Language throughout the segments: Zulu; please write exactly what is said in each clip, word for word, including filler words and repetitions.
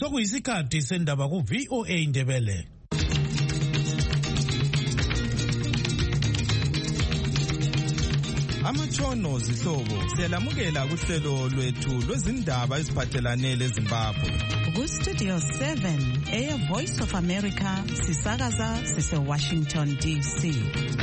Sokuyisikhathi sendaba ku V O A Ndebele. Amatshono zihlobo siyalamukela kuhlelo lwethu lwezindaba eziphathelane leZimbabwe. Ku Studio seven, Air Voice of America, sisakaza sise Washington D C.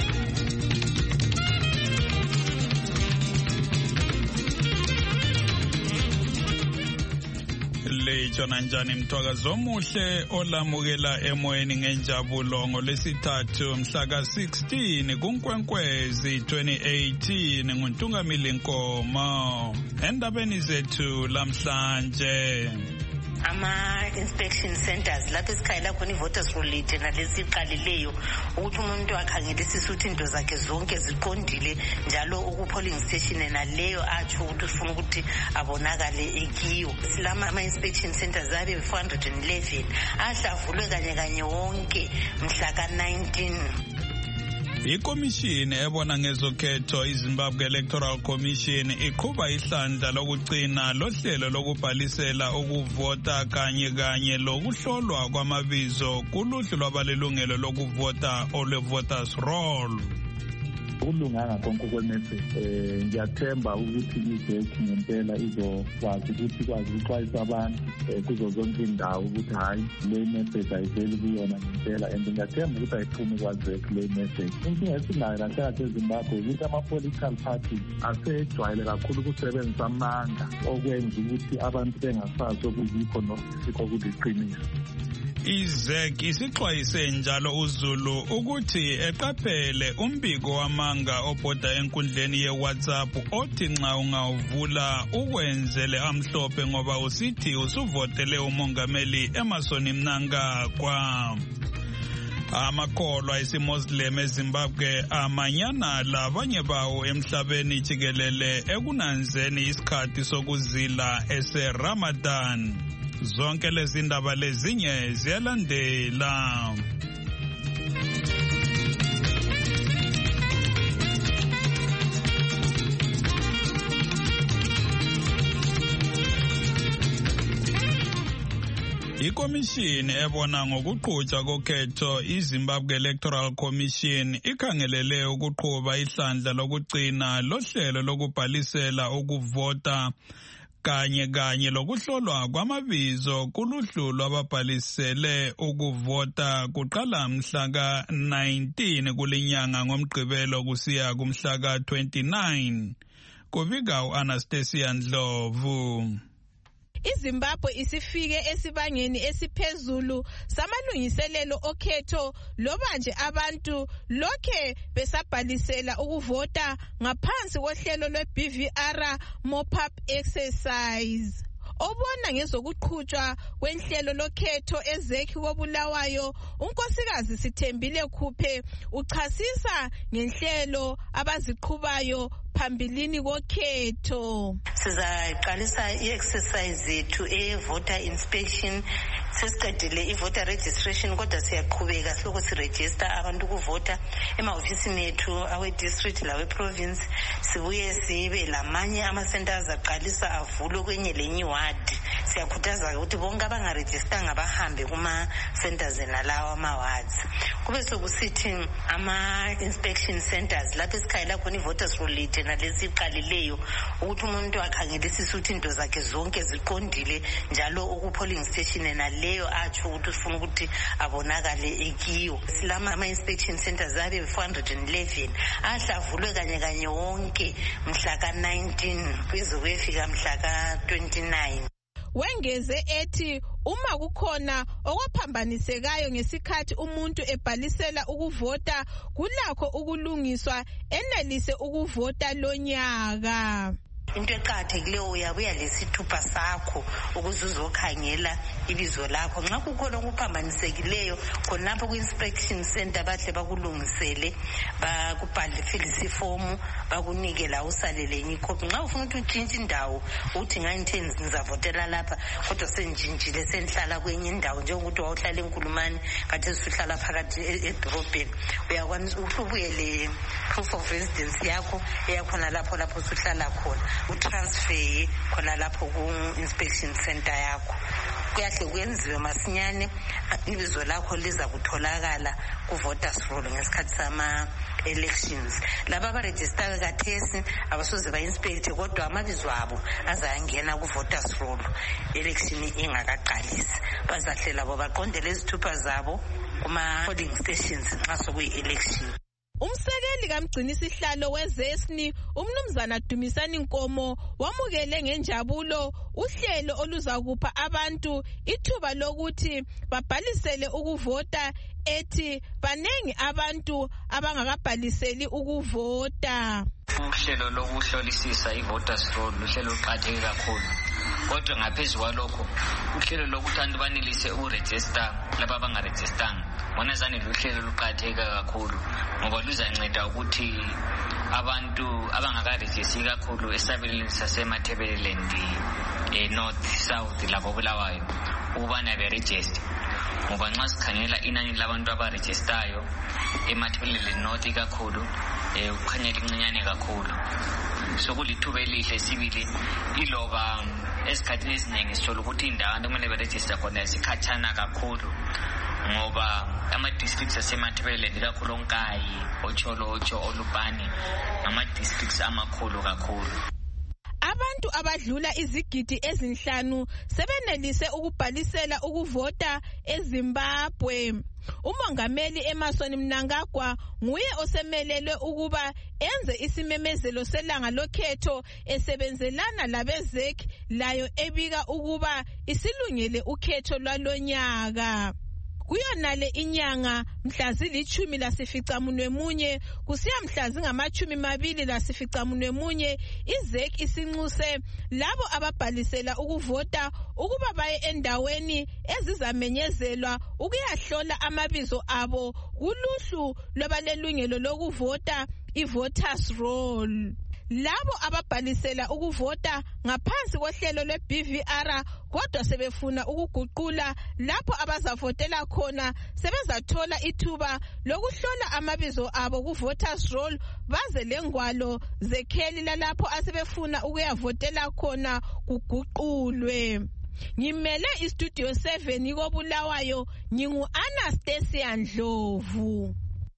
Lejona njani mthwakazo omuhle olamukela emoyeni ngenjabulo ngolesithathu mhla ka sixteen kuNkwenkwezi twenty eighteen nguNtungamili Nkomo. Endabeni zethu lamhlanje ama-inspection centers lapho esikhayela khona i-voters roll lite nalesiqalileyo ukuthi umuntu akhangelisise ukuthi into zakhe zonke ziqondile njalo uku-polling station naleyo atsho ukuthi ufuna ukuthi abonakale ekiyo. Silama ama-inspection centers abe four hundred eleven ahlavulwe kanye kanye wonke mhla ka nineteen. Ikomishini ebona ngezokhetho iZimbabwe Electoral Commission iqhuba ihlandla lokugcina lohlelo lokubhalisela ukuvota kanye kanye lokuhlolwa kwamabizo kuluhlu lwabalelungelo lokuvota olwe-voters roll. Ukulunganga konke kwemessage eh ngiyathemba ukuthi izekhi ngempela izokwazi ukuthi kwazi ukuxwayisa abantu kuzo zonke indawo ukuthi hayi le message ayiveli kuyona ngempela and ngiyathemba ukuthi ayiphumi kwazekhi le message. Inkinga esinayo la eZimbabwe ukuthi ama-political parties asejwayele kakhulu ukusebenzisa amandla okwenza ukuthi abantu bengasazi okuyikho nokusikho kuliqiniso. Izek isixwayise njalo uZulu ukuthi eqaphele umbiko wamanga obhoda enkundleni ye-WhatsApp othi nxa ungawuvula ukwenzele amhlophe ngoba usithi usuvotele umongameli Emmerson Mnangagwa. Amakholwa isiMuslim eZimbabwe amanyana labanye bawo emhlabeni jikelele ekunanzeni isikhathi sokuzila ese-Ramadan. Zonke lezi ndaba lezinye ziyalandela. Ikomishini ebona ngokuqhutshwa kokhetho iZimbabwe Electoral Commission ikhangelele ukuqhuba ihlandla lokugcina lohlelo lokubhalisela ukuvota kanye kanye lokuhlolwa kwamabizo kuluhlu lwababhalisele ukuvota kuqala mhla ka nineteen kulinyanga ngomgqibelo kusiya kumhla ka twenty-nine. Kubika uAnastasia Ndlovu. iZimbabwe isifike esibangeni esiphezulu samalungiselelo okhetho loba nje abantu lokhe besabhalisela ukuvota ngaphansi kohlelo lwe-B V R mop-up exercise. Obona ngezokuqhutshwa kwenhlelo lokhetho ezekhi koBulawayo unkosikazi Sithembile Khuphe uchasisa ngenhlelo abaziqhubayo phambilini kokhetho. Sizaqalisa i-exercise yethu e-voter inspection. Sesiqedile i-voter registration kodwa siyaqhubeka siloko siregister abantu ukuvota emahofisini ethu awe-district lawe-province. Sibuye sibe lamanye ama-centers aqalisa avulwe kwenye lenye iwadi. Siyakhuthaza ukuthi bonke abangarejistanga bahambe kuma-centers enalawo ama-wards. Kube sokusithi ama-inspection centers lapho esikhayela khona i-voters roll lite nalesiqalileyo ukuthi umuntu akhangelisise ukuthi into zakhe zonke ziqondile njalo uku-polling station naleyo atsho ukuthi ufuna ukuthi abonakale ekiyo. Silama ama-inspection centers abe four hundred eleven ahlavulwe kanye kanye wonke mhla ka nineteen kuze kuyefika mhla ka twenty-nine. Wengeze ethi uma kukhona okwaphambanisekayo ngesikhathi umuntu ebhalisela ukuvota kulakho ukulungiswa enelise ukuvota lonyaka. Into eqakathekileyo uyabuya lesithupha sakho ukuze uzokhangela ibizo lakho. Nxa kukhona okuphambanisekileyo khonapho ku-inspection center bahle bakulungisele bakubhalifilisa ifomu bakunike la usalele enye ikhophi. Nxa ufuna ukuthi utshintshe indawo uthi ngayinthe ngizavotela lapha kodwa sengitshintshile sengihlala kwenye indawo njengokuthi wawuhlala eNkulumane kade usuhlala phakathi edorobheni uyakwanisa ukuthi ubuye le proof of residence yakho eyakhona lapho lapho usuhlala khona utransfer khona lapho ku-inspection center yakho. kuyahle kwenziwe masinyane ibizo lakho liza kutholakala ku-voters roll ngesikhathi sama-elections. Laba abarejistayo kathesi abasoze ba-inspecte kodwa amabizo abo azayangena ku-voters roll election ingakaqalisi. Bazahlela bo baqondele izithupha zabo kuma-polling stations nxa sokuyi-election. Umsekeli kaMgcinisihlalo weZesni umnumzana Dumisani Nkomo wamukele ngenjabulo uhlelo oluzakupha abantu ithuba lokuthi babhalisele ukuvota, ethi banengi abantu abangakabhaliseli ukuvota. Uhlelo lokuhlolisisa i-voters roll uhlelo luqakatheke kakhulu, kodwa ngaphezu kwalokho uhlelo lokuthi abantu banelise ukurejista laba abangarejistanga bona zane luhlelo luqakatheke kakhulu ngoba luzanceda ukuthi abantu abangakarejisi kakhulu esabelweni sasemathebeleland e north south lapho Bulawayo ukubana berejiste, ngoba nxa sikhangela inani labantu abarejistayo emathebeleland north kakhulu eh ukhanya lincinyane kakhulu. So kulithuba elihle sibili iloba esikhathini esiningi sithola ukuthi indawo abantu kumele berejista khona isikhatshana kakhulu ngoba ama-districts asemathebeleland kakhulu oNkayi, oCholotsho, oLupane ngama-districts amakhulu kakhulu. Abantu abadlula izigidi ezinhlanu sebenelise ukubhalisela ukuvota eZimbabwe. Umongameli Emmerson Mnangagwa nguye osemelelwe ukuba enze isimemezelo selanga lokhetho esebenzelana labezek layo ebika ukuba isilungele ukhetho lwalonyaka. Kuyonale inyanga mhla zilithumi lasificamunwe munye kusiya mhla zingamachumi mabili lasificamunwe munye izek isinxuse labo ababhalisela ukuvota ukuba baye endaweni ezizamenyezelwa ukuyahlola amabizo abo kuluhlu lwabalelungelo lokuvota i-voters roll. Labo ababhalisela ukuvota ngaphansi kohlelo lwe-B V R kodwa sebefuna ukuguqula lapho abazavotela khona sebezathola ithuba lokuhlola amabizo abo ku-voters roll baze lengwalo zekheli lalapho asebefuna ukuyavotela khona kuguqulwe. Ngimele istudio seven koBulawayo, ngingu Anastasia Ndlovu.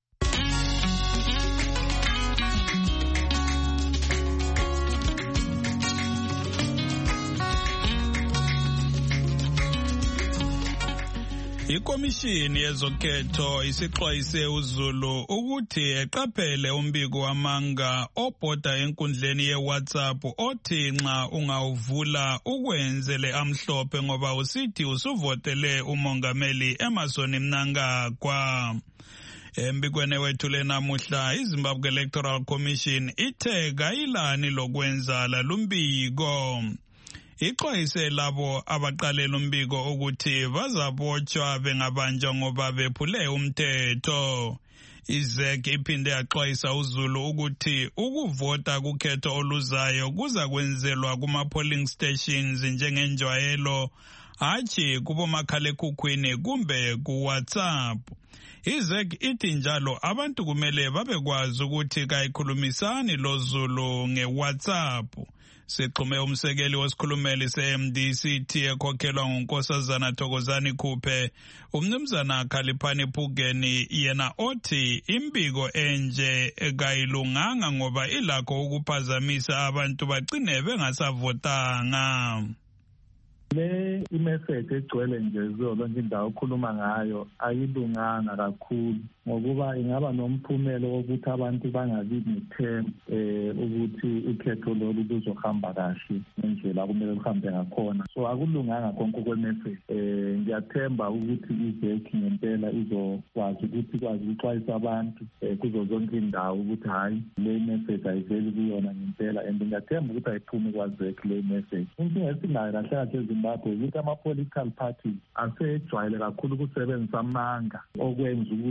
Ikomishini yezokhetho isixwayise uZulu ukuthi eqaphele umbiko wamanga obhoda enkundleni yeWhatsApp othi nxa ungawuvula ukwenzele amhlophe ngoba usithi usuvotele umongameli Emmerson Mnangagwa. Embikweni wethu lenamuhla iZimbabwe Electoral Commission ithe kayilani lokwenza lalumbiko. Ixwayise labo abaqalela umbiko ukuthi bazabotshwa bengabanjwa ngoba bephule umthetho. IZek iphinde yaxwayisa uZulu ukuthi ukuvota kukhetho oluzayo kuza kwenzelwa kuma-polling stations njengenjwayelo, hatshi kubomakhalekhukhwini kumbe kuWhatsApp. IZek ithi njalo abantu kumele babekwazi ukuthi kayikhulumisani loZulu ngeWhatsApp. Sixhume umsekeli wesikhulumeli se-M D C T ekhokhelwa nguNkosazana Thokozani Khuphe, umnumzana Khaliphani Phugeni, yena othi imbiko enje kayilunganga ngoba ilakho ukuphazamisa abantu bagcine bengasavotanga. Le imessage egcwele nje kuyo lonke indawo okhuluma ngayo ayilunganga kakhulu ngokuba ingaba nomphumelo wokuthi abantu bangabi nethemba eh ukuthi ukhetho lolu luzohamba kahle ngendlela kumele luhambe ngakhona. So akulunganga konke kwemessage. Eh ngiyathemba ukuthi iZek ngempela izokwazi ukuthi kwazi ukuxwayisa abantu kuzo zonke indawo ukuthi hayi le message ayiveli kuyona ngempela, and ngiyathemba ukuthi ayiphumi kwaZek le message. Inkinga esinayo kahle kahle eZimbabwe ukuthi ama-political parties asejwayele kakhulu ukusebenzisa amanga okwenza ukuthi abantu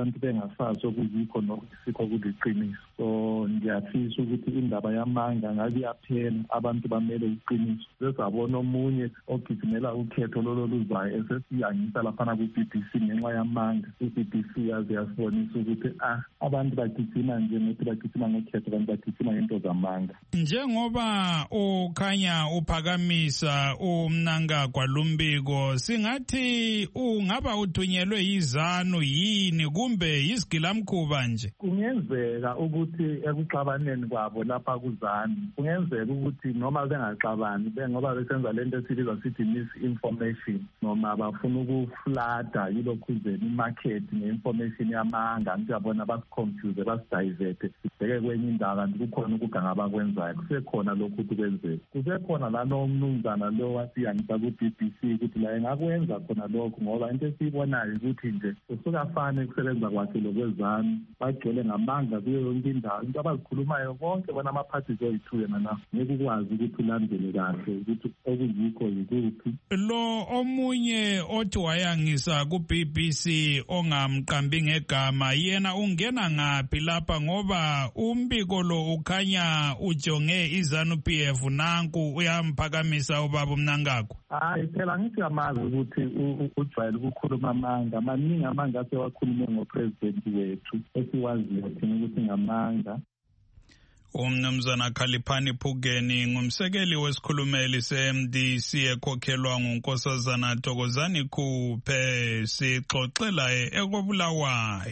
abantu bengasazi okuyikho nokusikho kuliqiniso. So ngiyafisa ukuthi indaba yamanga ngabe iyaphela, abantu bamele iqiniso. Sesabona omunye ogijimela ukhetho lolo luzayo esesiyangisa laphana ku-B B C ngenxa yamanga. I-B B C yaze yasibonisa ukuthi ah abantu bagijima nje ngokuthi bagijima ngokhetho kanti bagijima ngento zamanga. Njengoba ukhanya uphakamisa uMnangagwa lumbiko, singathi ungaba uthunyelwe yizanu yini kumbe yisigilamkhuba nje? Kungenzeka ukuthi ekuxabaneni kwabo lapha kuzanu, kungenzeka ukuthi noma bengaxabani bengoba besenza lento esibiza sithi misinformation, noma bafuna ukuflada yilokhuzeni imarket nge-information yamanga, ngiyabona basiconfuse basidiverte sibheke kwenye indawo kanti kukhona ukuganga abakwenzayo. Kusekhona lokhu ukuthi kwenzeka, kusekhona lalo mnumzana lo wasiyangisa ku-B B C ukuthi la engakwenza khona lokho, ngoba into esiyibonayo ukuthi nje usukafane ukusebenza kwakhe lokwezanu bagcwele ngamanga kuyo yonke indawo. Into abazikhulumayo bonke bona ama-parties oyi-two yena na ngeke ukwazi ukuthi ulandele kahle ukuthi okuyikho yikuphi. Lo omunye othi wayangisa ku-B B C ongamqambi ngegama, yena ungena ngaphi lapha ngoba umbiko lo ukhanya ujonge izanu P F nanku uyamphakamisa ubaba uMnangagwa? Hayi phela ngithi amazi ukuthi ujwayele ukukhuluma amanga, maningi amanga asewakhulume ngopresident wethu esiwaziyo thina ukuthi ngamanga. Umnumzana Khaliphani Phukeni ngumsekeli wesikhulumeli se-M D C ekhokhelwa nguNkosazana Thokozani Khuphe, sixoxela ekobulawayo.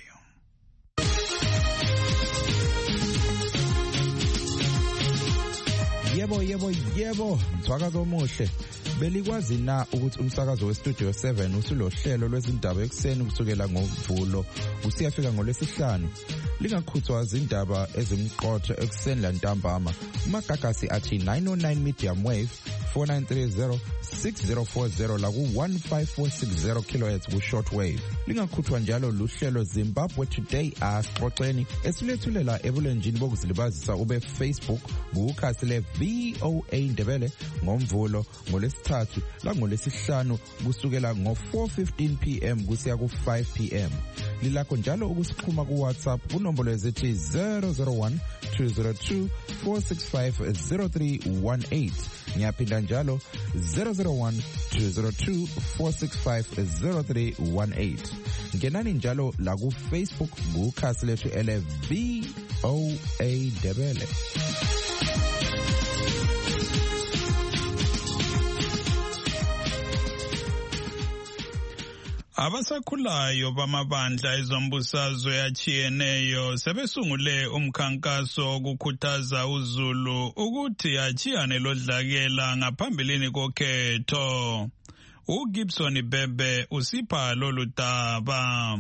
Yebo yebo yebo, mthwakazo omuhle. Belikwazi na ukuthi umsakazo weStudio seven usulohlelo lwezindaba ekseni kusukela ngoMvulo usiyafika ngolwesihlanu? Lingakhuthwa izindaba ezimqotho ekseni lantambama. Umagagasi athi nine oh nine medium wave four nine three zero six zero four zero la ku one five four six zero kilohertz ku shortwave. Lingakhuthwa njalo luhlelo Zimbabwe Today asixoxeni esilethulela ebulenjini bokuzilibazisa ube Facebook kukhasi le V O A Ndebele ngoMvulo ngolesithathu la ngolesihlanu kusukela ngo four fifteen p m kusiya ku five p m Lilakho njalo ukusixhuma ku WhatsApp kunombolo ezithi zero zero one two zero two four six five zero three one eight. Ngiyaphinda njalo zero zero one two zero two four six five zero three one eight. Ngenani njalo la ku Facebook kukhasi lethu ele V O A Ndebele. Abasakhulayo bamabandla ezombusazwe achiyeneyo sebesungule umkhankaso ukukhuthaza uZulu ukuthi achiyane lodlakela ngaphambilini kokhetho. uGibson Bebe usipha lolu daba.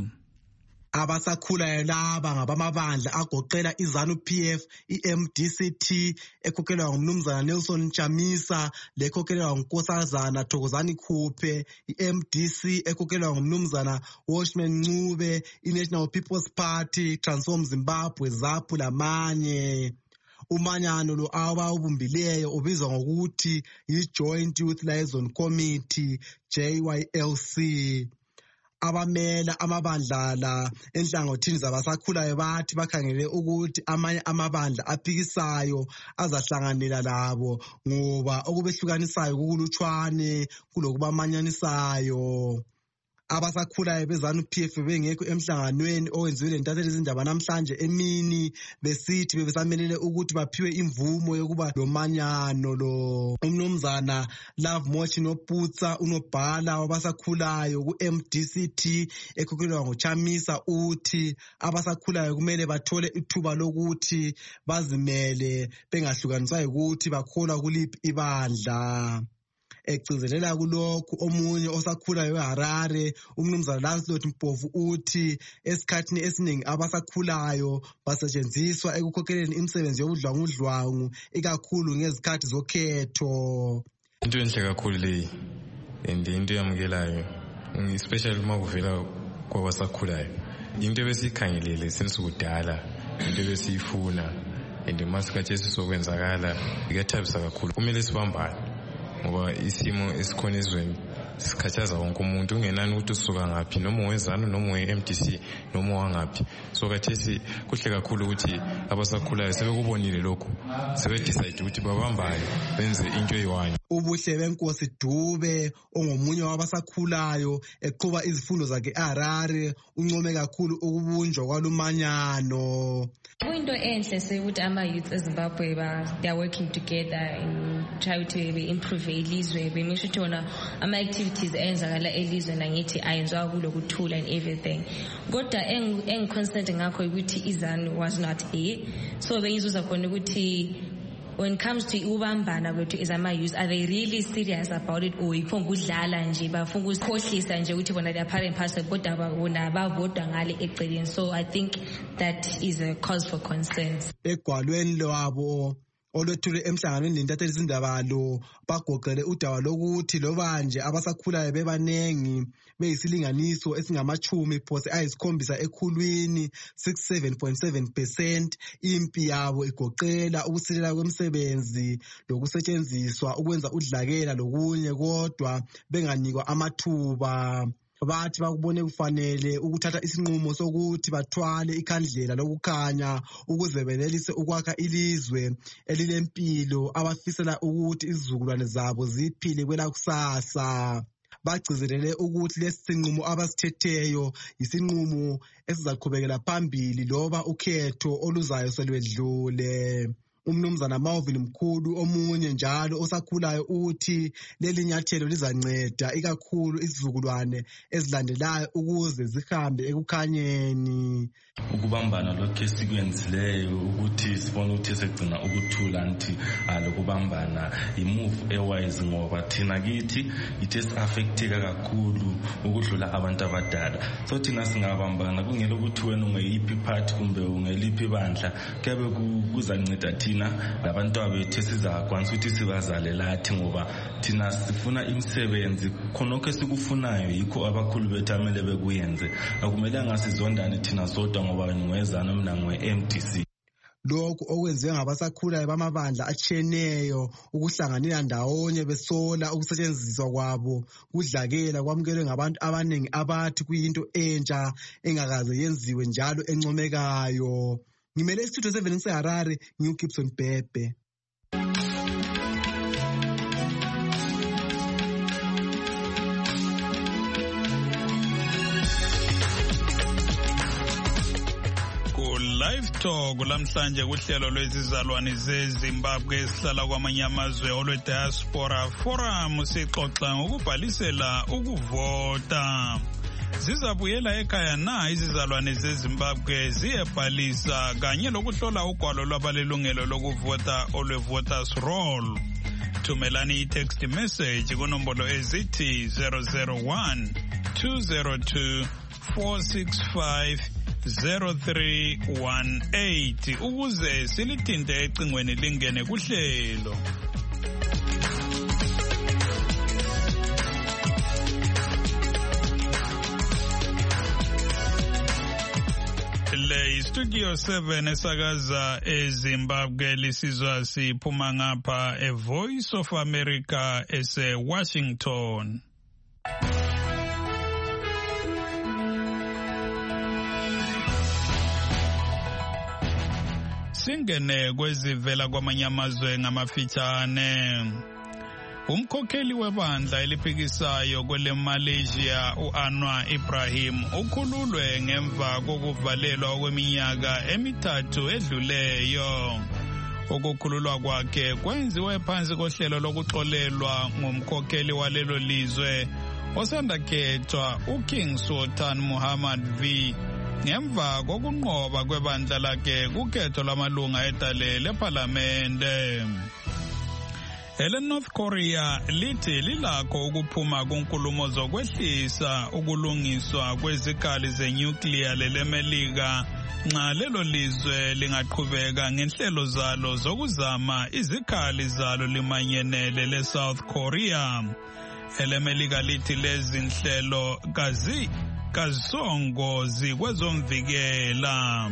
Abasakhulayo laba ngabamabandla agoqela izanu P F, i-M D C T ekhokhelwa ngumnumzana Nelson Chamisa lekhokhelwa nguNkosazana Thokozani Khuphe, i-M D C ekhokhelwa ngumnumzana Washman Ncube, i-National People's Party, Transform Zimbabwe, ZAPU lamanye. Umanyano lo abawubumbileyo ubizwa ngokuthi yi-Joint Youth Liaison Committee, J Y L C. Abamela amabandla la enhlangothini zabasakhulayo bathi bakhangele ukuthi amanye amabandla aphikisayo azahlanganela labo ngoba okubehlukanisayo kukulutshwane kulokubamanyanisayo. Abasakhulayo bezanu P F bengekho emhlanganweni owenziwe lentatheli izindaba namhlanje emini besithi bebesamelele ukuthi baphiwe imvumo yokuba lomanyano lo. Umnumzana Love Mochi Noputsa unobhala wabasakhulayo ku-M D C T ekhokhelwa nguChamisa uthi abasakhulayo kumele bathole ithuba lokuthi bazimele bengahlukaniswa ukuthi bakholwa kuliphi ibandla. Egcizelela kulokhu omunye osakhulayo eHarare umnumzana Lancelot Mpofu uthi esikhathini esiningi abasakhulayo basetshenziswa ekukhokheleni imisebenzi yobudlwangudlwangu ikakhulu ngezikhathi zokhetho. Into enhle kakhulu leyi and into yamukelayo especially uma kuvela kwabasakhulayo. Into ebesikhangelele senisukudala, into ebesiyifuna and masikhathi esizokwenzakala ikathabisa kakhulu. Kumele sibambane ngoba isimo esikhona ezweni sikhathaza wonke umuntu ungenani ukuthi usuka ngaphi noma uwezana noma uwe-M D C noma wangaphi. So khathesi kuhle kakhulu ukuthi abasakhulayo sebekubonile lokhu sebedecide ukuthi babambane benze into eyi-one. Ubuhle benkosi Dube ongomunye wabasakhulayo eqhuba izifundo zakhe eHarare uncome kakhulu ukubunjwa kwalumanyano. Into enhle sekuthi ama-youth eZimbabwe they are working together and try to improve ilizwe bemisho ukuthi wona ama-activities enzakala elizwe nangithi ayenziwa kulokuthula and everything. Kodwa engiconcerned ngakho ukuthi iZANU was not here, so bengizuza khona ukuthi when it comes to ubambana kwethu as ama-youth, are they really serious about it or iphonga udlala nje bafuna ukukhohlisa nje ukuthi bona they are part and parcel kodwa bona bavotwa ngale eceleni. So I think that is a cause for concern. Egwalweni lwabo olwethule emhlanganweni nentatheli izindaba lo bagoqele udaba lokuthi loba nje abasakhulayo bebanengi beyisilinganiso esingamachumi phose ayisikhombisa ekhulwini sixty-seven point seven percent impi yabo igoqela ukusilela kwemisebenzi lokusetshenziswa ukwenza udlakela lokunye kodwa benganikwa amathuba. Bathi bakubone kufanele ukuthatha isinqumo sokuthi bathwale ikhandlela lokukhanya ukuze benelise ukwakha ilizwe elilempilo abafisela ukuthi izizukulwane zabo ziphile kwela kusasa. Bagcizelele ukuthi lesi sinqumo abasithetheyo isinqumo esizaqhubekela phambili loba ukhetho oluzayo selwedlule. Umnumzana Marvin Mkhulu omunye njalo osakhulayo uthi leli nyathelo lizanceda ikakhulu izizukulwane ezilandelayo ukuze zihambe ekukhanyeni. Ukubambana lokho esikwenzileyo ukuthi sibone ukuthi segcina ukuthula anti alokubambana imove ewise ngoba thina kithi it is affecteka kakhulu ukudlula abantu abadala. So thina singabambana kungela ukuthi wena ungeyiphi part kumbe ungeliphi bandla kebe kuzanceda thina labantu abethu sizakwanisa ukuthi sibazale lathi ngoba thina sifuna imisebenzi khonokho esikufunayo yikho abakhulu bethu amele bekuyenze. Akumelanga sizondane thina sodwa ngoba ngwezana mina ngwe-M D C. Lokhu okwenziwe ngabasakhulayo bamabandla atshiyeneyo ukuhlanganela ndawonye besola ukusetshenziswa kwabo kudlakela kwamukelwe ngabantu abaningi abathi kuyinto entsha engakaze yenziwe njalo encomekayo. Ngimele isithuthi seven seHarare ngiuGibson Bhebhe. Live Talk lamhlanje kuhlelo lwezizalwane zeZimbabwe esihlala kwamanye amazwe olwe Diaspora Forum sixoxa ngokubhalisela ukuvota. Zizabuyela ekhaya na izizalwane zeZimbabwe ziyebhalisa kanye lokuhlola ugwalo lwabalelungelo lokuvota olwe voters roll. Thumelani i-text message kunombolo ezithi zero zero one two zero two four six five zero three one eight ukuze silithinte ecingweni lingene kuhlelo. Le Studio seven esakaza eZimbabwe lisizwa siphuma ngapha e Voice of America ese Washington. Singene kwezivela kwamanye amazwe ngamafitshane. Umkhokheli webandla eliphikisayo kwele Malaysia uAnwar Ibrahim ukhululwe ngemva kokuvalelwa kweminyaka emithathu edluleyo. Ukukhululwa kwakhe kwenziwe phansi kohlelo lokuxolelwa ngumkhokheli walelo lizwe osanda khethwa uKing Sultan Muhammad V ngemva kokunqoba kwebandla lakhe kukhetho lwamalunga edale leParlamente. Ele North Korea lithi lilakho ukuphuma kunkulumo zokwehlisa ukulungiswa kwezikali zenuclear lelemelika nxa lelo lizwe lingaqhubeka ngenhlelo zalo zokuzama izikali zalo limanyenele le South Korea. Elemelika lithi lezi nhlelo kazi kazongo zikwezomvikela.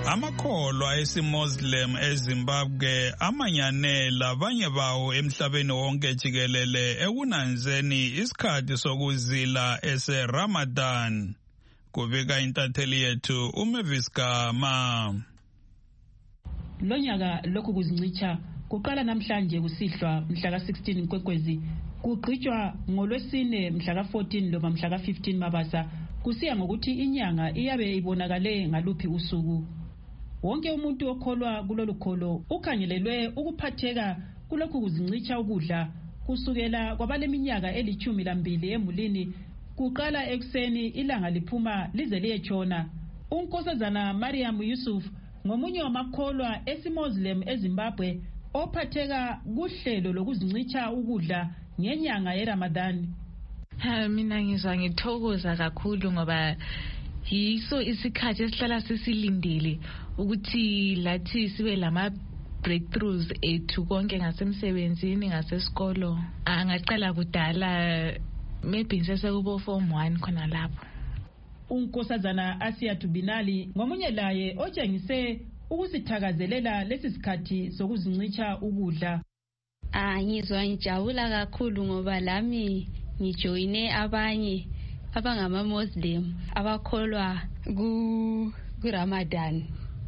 Amakholwa esiMuslim eZimbabwe amanyane labanye bawo emhlabeni wonke jikelele ekunanzeni isikhathi sokuzila ese-Ramadan. Kubika intatheli yethu uMavis Gama. Lonyaka lokhu kuzincicha kuqala namhlanje kusihlwa mhla ka sixteen Nkwekwezi, kugqitshwa ngolwesine mhla ka fourteen loba mhla ka fifteen Mabasa, kusiya ngokuthi inyanga iyabe ibonakale ngaluphi usuku. Wonke umuntu okholwa kulolu kholo ukhangelelwe ukuphatheka kulokhu kuzincicha ukudla kusukela kwabaleminyaka elithumi lambili emulini, kuqala ekseni ilanga liphuma lize liyetshona. Unkosazana Mariam Yusuf ngomunye wamakholwa esiMuslim eZimbabwe ophatheka kuhlelo lokuzincicha ukudla ngenyanga yeRamadan. Ha, mina ngizwa ngithokoza kakhulu ngoba yiso isikhathi esihlala sisilindile ukuthi lathi sibe lama breakthroughs ethu konke ngasemsebenzini ngasesikolo. Angaqala kudala maybe sesekubo form one khona lapho. Unkosazana Asia Tubinali ngomunye laye otshengise ukusithakazelela lesi sikhathi sokuzincicha ukudla. Ah, ngizwa ngijabula kakhulu ngoba lami ngijoyine abanye abangama Muslim abakholwa ku kuRamadan.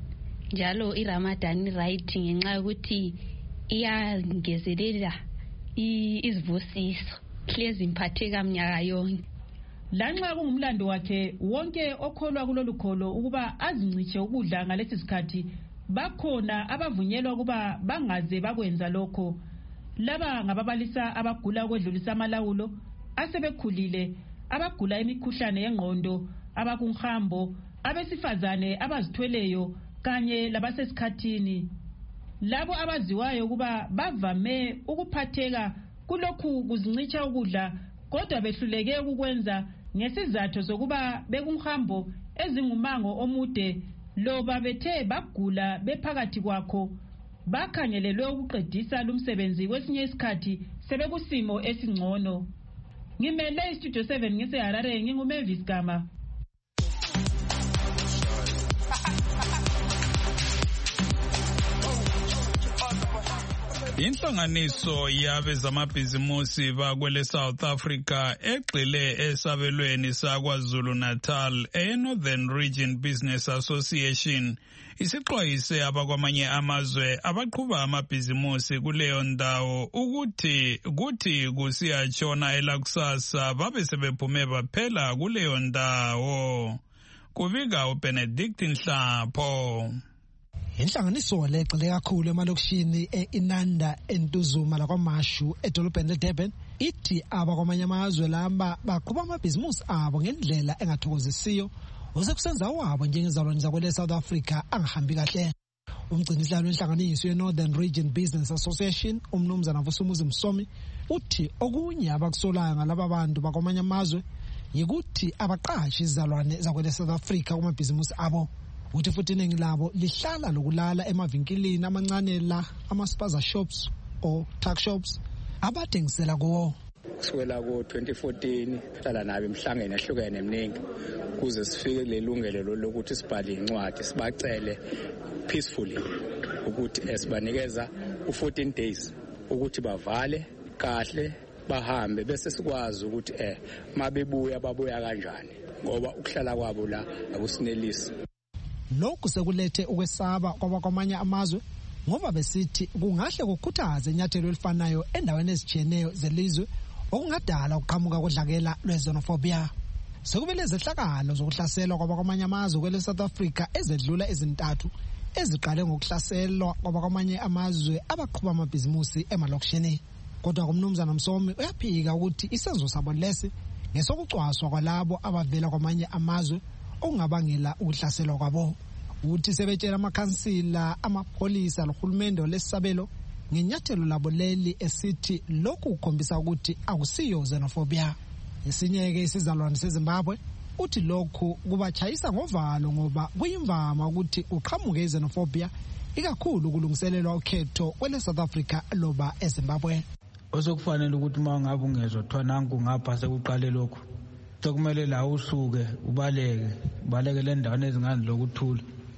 Njalo iRamadan right ngenxa ukuthi iyangezelela izivusiso hlezi imphatheka mnyaka yonke. Lanxa kungumlando wakhe wonke okholwa kulolu kholo ukuba azinciche ukudla ngalesi sikhathi, bakhona abavunyelwa ukuba bangaze bakwenza lokho. Laba ngababalisa abagula ukwedlulisa amalawulo, asebekhulile, abagula imikhuhlane yengqondo, abakunhambo, abesifazane abazithweleyo kanye labasesikhathini. Labo abaziwayo ukuba bavame ukuphatheka kulokhu kuzincicha ukudla kodwa behluleke ukukwenza ngesizathu sokuba bekunhambo ezingumango omude loba bethe bagula bephakathi kwakho, bakhangelelwe ukuqedisa lumsebenzi kwesinye isikhathi sebekusimo esingcono. Ngimele iStudio seven ngiseHarare, nginguMavis Gama. Inhlanganiso yabezamabhizimusi bakwele South Africa egxile esabelweni saKwaZulu Natal e-Northern Region Business Association isixwayise abakwamanye amazwe abaqhuba amabhizimusi kuleyo ndawo ukuthi kuthi kusiyatshona elakusasa babe sebephume baphela kuleyo ndawo. Kubika uBenedict Nhlapho. Inhlanganiso legxile kakhulu emalokishini eInanda, eNtuzuma lakwaMashu edolobheni leDurban ithi abakwamanye amazwe laba baqhuba amabhizimusi abo ngendlela engathokozisiyo osekusenza wabo njengezalwane zakwele South Africa angahambi kahle. Umgcinisihlalo wenhlanganiso ye-Northern Region Business Association umnumzana Vusumuzi Msomi uthi okunye abakusolayo ngalaba bantu bakwamanye amazwe yikuthi abaqashi izalwane zakwele South Africa kumabhizimusi abo. Uthi futhi iningi labo lihlala lokulala emavinkilini amancane la ama-spaza shops or tuck shops abathengisela kuwo. Kusukela ku twenty fourteen hlala nabe emhlangene ehlukene eminingi kuze sifike lelungelo lokuthi sibhale incwadi sibacele peacefully ukuthi esibanikeza u fourteen days ukuthi bavale kahle bahambe bese sikwazi ukuthi eh mabebuya babuya kanjani ngoba ukuhlala kwabo la akusinelisi. Lokhu sekulethe ukwesaba kwabakwamanye amazwe ngoba besithi kungahle kukhuthaze inyathelo elifanayo endaweni ezijiyeneyo zelizwe okungadala ukuqhamuka kodlakela lwe-xenophobia. Sekubele zehlakalo zokuhlaselwa kwabakwamanye amazwe kwele South Africa ezedlula ezintathu eziqale ngokuhlaselwa kwabakwamanye amazwe abaqhuba amabhizimusi emalokishini. Kodwa kumnumzana Msomi uyaphika ukuthi isenzo sabo lesi ngesokucwaswa kwalabo abavela kwamanye amazwe ongabangela ukuhlaselwa kwabo. Uthi sebetshela amakhansila, amapolisa lohulumende lesabelo ngenyathelo labo leli esithi lokhu kukhombisa ukuthi akusiyo xenophobia. Esinye ke isizalwane seZimbabwe uthi lokhu kubachayisa ngovalo ngoba kuyimvama ukuthi uqhamuke xenophobia ikakhulu kulungiselelwa ukhetho kwele South Africa loba eZimbabwe. Osokufanele ukuthi mangabe ungezwa kuthiwa nanku ngapha sekuqale lokho sokumele la usuke ubaleke ubaleke le ndawo ezingani lokuthula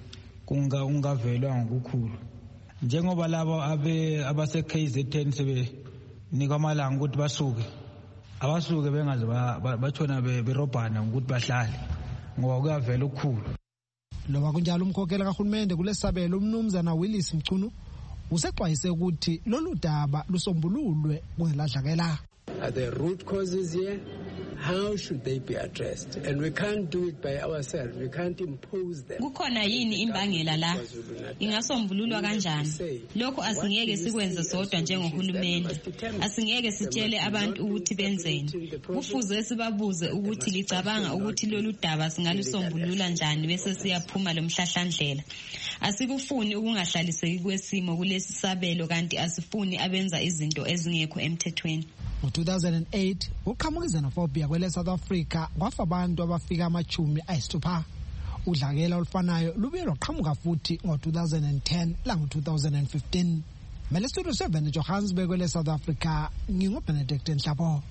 kunga ungavelwa ngokukhulu njengoba labo abe abase K Z N sebe nika amalanga ukuthi basuke abasuke bengaze bathona berobhana ukuthi bahlale ngoba kuyavela ukukhulu. Loba kunjalo umkhokheli kahulumende kulesabelo umnumzana Willis Mchunu usexwayise ukuthi lolu daba lusombululwe kungeladlakela. The root causes here, how should they be addressed? And we can't do it by ourselves. We can't impose them. Kukhona yini imbangela la? Ingasombululwa kanjani? Lokho asingeke sikwenze sodwa njengohulumende. Asingeke sitshele abantu ukuthi benzeni. Kufuze sibabuze ukuthi licabanga ukuthi lolu daba singalusombulula njani bese siyaphuma lomhlahlandlela. Asikufuni ukungahlaliseki kwesimo kulesi sabelo kanti asifuni abenza izinto ezingekho emthethweni. two thousand eight uqhamuka xenophobia kwele South Africa kwafa abantu abafika amachumi ayisithupha. Udlakela olufanayo lubuye lwaqhamuka futhi ngo two thousand ten lango two thousand fifteen. Mele Studio seven eJohannesburg kwele South Africa ngingo Benedict Nhlabo.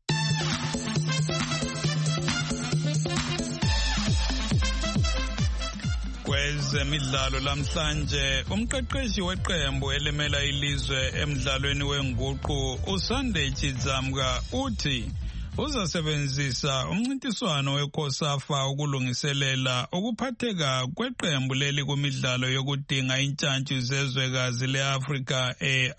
Kwezemidlalo lamhlanje umqeqeshi weqembu elimela ilizwe emidlalweni wenguqu uSunday Chizamga uthi uzasebenzisa umncintiswano weCOSAFA ukulungiselela ukuphatheka kweqembu leli kumidlalo yokudinga intshantshi zezwekazi leAfrika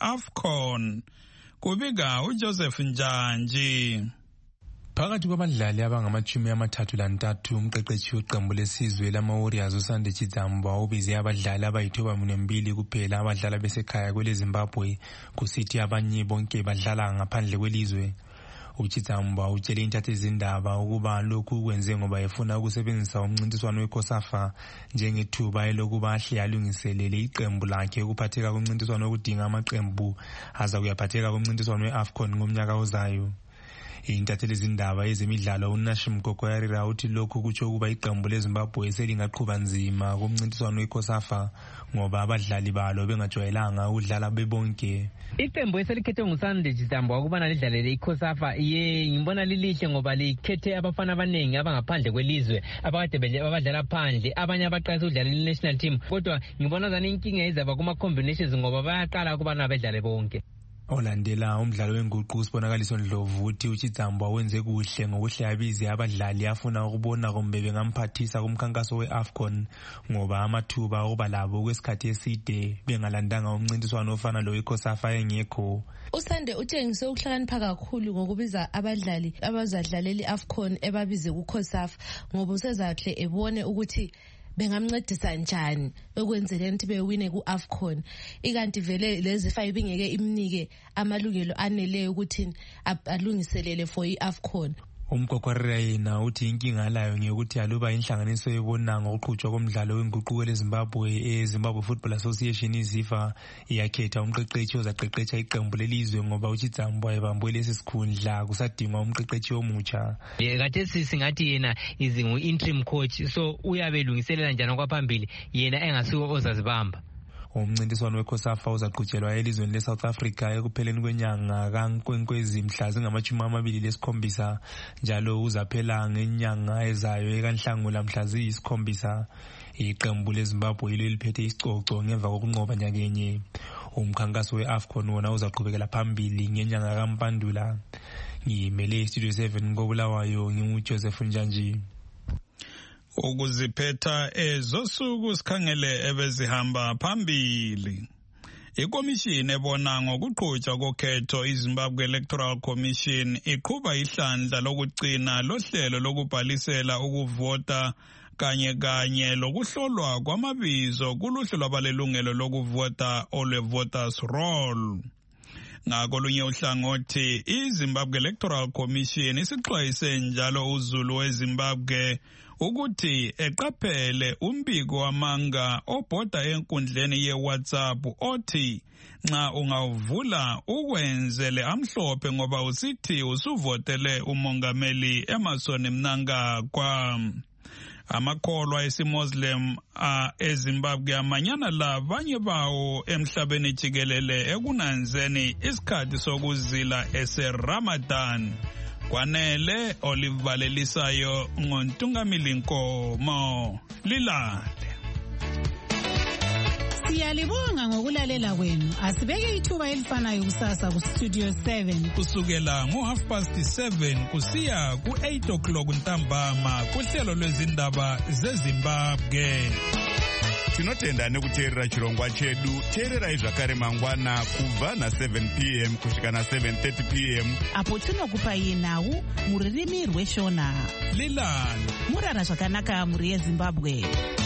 eAfcon. Kubika uJoseph Njanji. Phakathi kwabadlali abangamachumi amathathu lantathu umqeqeshi weqembu lesizwe lama-Warriors uSunday Chizamga ubize abadlali abayithoba munembili kuphela abadlala besekhaya kwele Zimbabwe kusithi abanye bonke badlala ngaphandle kwelizwe. uChizamga utshele intatheli zindaba ukuba lokhu kwenze ngoba efuna ukusebenzisa umncintiswano weCOSAFA njengethuba elokuba ahle alungiselele iqembu lakhe ukuphatheka kumncintiswano wokudinga amaqembu aza kuyaphatheka kumncintiswano weAfcon ngomnyaka ozayo. Intatheli zindaba ezemidlalo uNashim Kokoyarira uthi lokhu kutsho ukuba iqembu leZimbabwe selingaqhuba nzima kumncintiswano weCOSAFA ngoba abadlali balo bengajwayelanga ukudlala bebonke. Iqembu eselikhethe nguSunday Chizamga ukubana lidlalele iCOSAFA ye ngibona lilihle ngoba likhethe abafana abanengi abangaphandle kwelizwe abakade abadlala phandle abanye abaqalisa ukudlalela i-national team kodwa ngibona zana inkinga ezaba kuma combinations ngoba bayaqala ukubana bedlale bonke. Olandela umdlalo wenguqu usibonakaliso Ndlovu uthi uChizamga wenze kuhle ngokuhle abize abadlali afuna ukubona kumbe bengamphathisa kumkhankaso weAfcon ngoba amathuba okuba labo kwesikhathi eside bengalandanga umncintiswano ofana lo weCOSAFA engekho. uSunday utshengise ukuhlakanipha kakhulu ngokubiza abadlali abazadlalela iAfcon ebabize kuCOSAFA ngoba usezahle ebone ukuthi bengamncedisa njani ekwenzeleni ukuthi bewine kuAfcon. Ikanti vele lezi five ingeke imnike amalungelo aneleyo ukuthi alungiselele for iAfcon. Umkokorera yena uthi inkinga layo ngekuthi aluba inhlanganiso yebona ngokuqhutshwa komdlalo wenguquko leZimbabwe eZimbabwe Football Association iZIFA iyakhetha umqeqeshi ozaqeqesha iqembu lelizwe ngoba uChizamga ebambwe lesi sikhundla kusadingwa umqeqeshi omutsha. Kade singathi yena izingu interim coach so uyabelungiselela njani kwaphambili yena engasiwo ozazibamba. Umncintiswano weCOSAFA uzaqhutshelwa elizweni leSouth Africa ekupheleni kwenyanga kaNkwenkwezi mhla zingamachumi amabili lesikhombisa njalo uzaphela ngenyanga ezayo ekanhlangula mhla ziyisikhombisa. Iqembu leZimbabwe yilo eliphethe isicoco ngemva kokunqoba nyakenye. Umkhankaso weAfcon wona uzaqhubekela phambili ngenyanga kaMpandula. Ngimele Studio seven koBulawayo nginguJoseph Njanji. Ukuziphetha ezosuku sikhangele ebezihamba phambili. Ikomishini ebona ngokuqhutshwa kokhetho iZimbabwe Electoral Commission iqhuba ihlandla lokugcina lohlelo lokubhalisela ukuvota kanye kanye lokuhlolwa kwamabizo kuluhlu lwabalelungelo lokuvota olwe-voters roll. Ngakolunye uhlangothi iZimbabwe Electoral Commission isixwayise njalo uzulu weZimbabwe ukuthi eqaphele umbiko wamanga obhoda enkundleni yeWhatsApp othi nxa ungavula ukwenzele amhlophe ngoba usithi usuvotele umongameli Emmerson Mnangagwa. Amakholwa esiMuslim eZimbabwe amanyana labanye bawo emhlabeni jikelele ekunanzeni isikhathi sokuzila eseRamadan. Kwanele olivalelisayo ngontungamili Nkomo Lilale. Siyalibonga ngokulalela kwenu. Asibeke ithuba elifanayo kusasa ku-Studio seven. Kusukela ngo-half past seven kusiya ku-eight o'clock ntambama kuhlelo lwezindaba zeZimbabwe. Tinotenda nekuteerera chirongwa chedu. Teererai zvakare mangwana kubva na seven p m kusvika na seven thirty p m apo tinokupai nhau mururimi rweshona. Lilani murara zvakanaka muri yeZimbabwe.